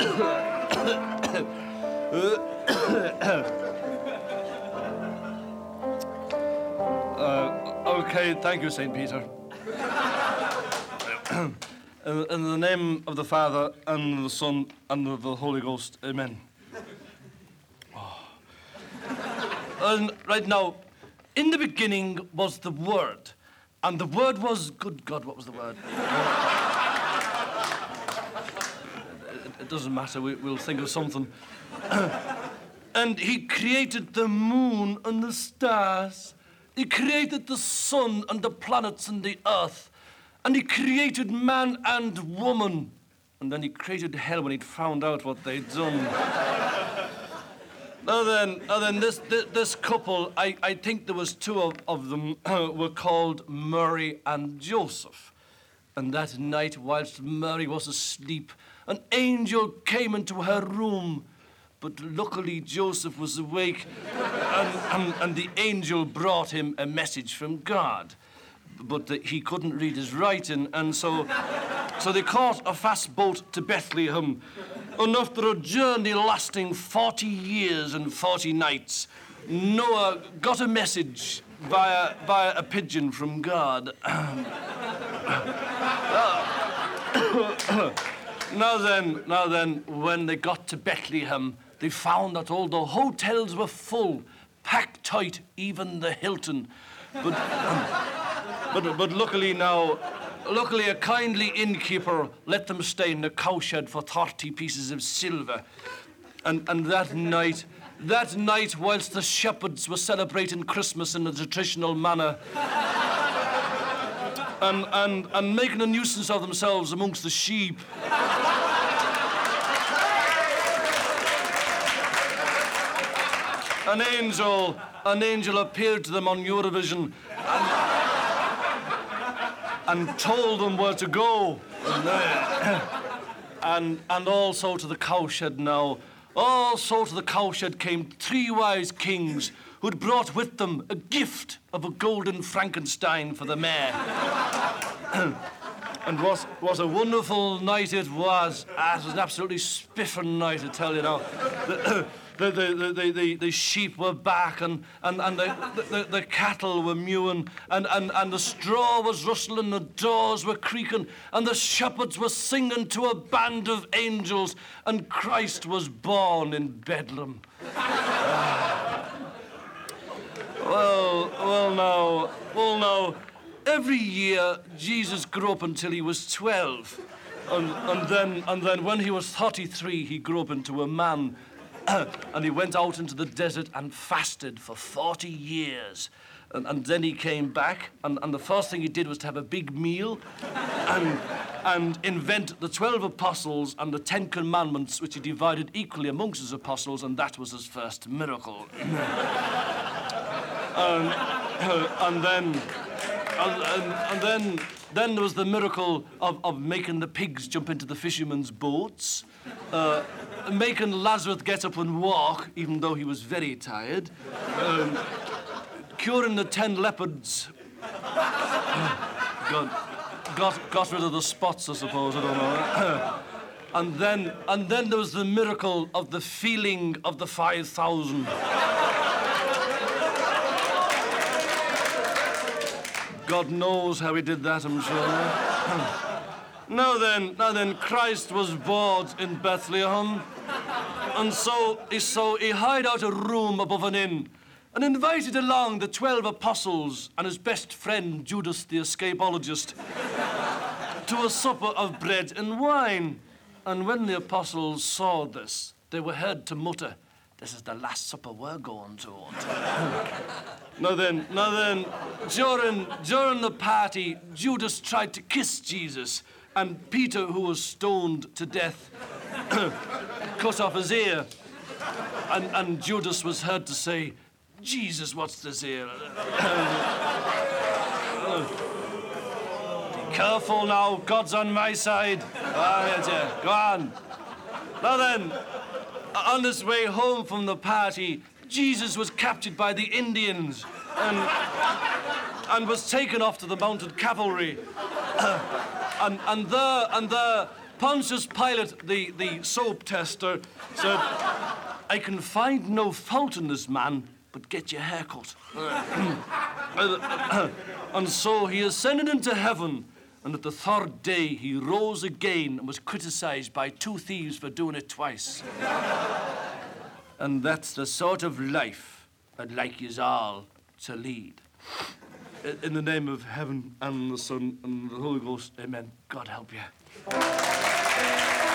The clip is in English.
Okay, thank you, St. Peter. In the name of the Father, and of the Son, and of the Holy Ghost, amen. Oh. And right now, in the beginning was the Word, and the Word was... Good God, what was the Word? It doesn't matter, we'll think of something. And he created the moon and the stars. He created the sun and the planets and the earth. And he created man and woman. And then he created hell when he'd found out what they'd done. Now then, this couple, I think there was two of them, were called Mary and Joseph. And that night, whilst Mary was asleep, an angel came into her room. But luckily, Joseph was awake, and the angel brought him a message from God. But he couldn't read his writing, and so they caught a fast boat to Bethlehem. And after a journey lasting 40 years and 40 nights, Noah got a message via a pigeon from God. Now then, when they got to Bethlehem, they found that all the hotels were full, packed tight, even the Hilton. But luckily a kindly innkeeper let them stay in the cowshed for 30 pieces of silver. And that night, whilst the shepherds were celebrating Christmas in a traditional manner, and making a nuisance of themselves amongst the sheep, an angel appeared to them on Eurovision and told them where to go. And also to the cowshed now. Also to the cowshed came 3 wise kings who'd brought with them a gift of a golden Frankenstein for the mayor. And what a wonderful night it was. It was an absolutely spiffing night, I tell you now. The sheep were back, and the cattle were mewing, and the straw was rustling, the doors were creaking, and the shepherds were singing to a band of angels, and Christ was born in Bedlam. Well now, every year Jesus grew up until he was 12, and then when he was 33, he grew up into a man. And he went out into the desert and fasted for 40 years. And then he came back, and the first thing he did was to have a big meal and invent the 12 apostles and the 10 commandments, which he divided equally amongst his apostles, and that was his first miracle. Then there was the miracle of making the pigs jump into the fishermen's boats, making Lazarus get up and walk, even though he was very tired, curing the 10 leopards. Got rid of the spots, I suppose, I don't know. And then there was the miracle of the feeling of the 5,000. God knows how he did that, I'm sure. Now then, Christ was born in Bethlehem, and so he hired out a room above an inn and invited along the 12 apostles and his best friend, Judas the escapologist, to a supper of bread and wine. And when the apostles saw this, they were heard to mutter, "This is the last supper we're going to." Now then, during the party, Judas tried to kiss Jesus, and Peter, who was stoned to death, cut off his ear. And Judas was heard to say, "Jesus, what's this here?" Be careful now, God's on my side. Go on. Now then, on his way home from the party, Jesus was captured by the Indians and was taken off to the mounted cavalry. And there, Pontius Pilate, the soap tester, said, I can find no fault in this man, but get your hair cut. And so he ascended into heaven, and at the third day he rose again and was criticized by 2 thieves for doing it twice. And that's the sort of life I'd like yous all to lead. In the name of heaven and the Son and the Holy Ghost, amen. God help you.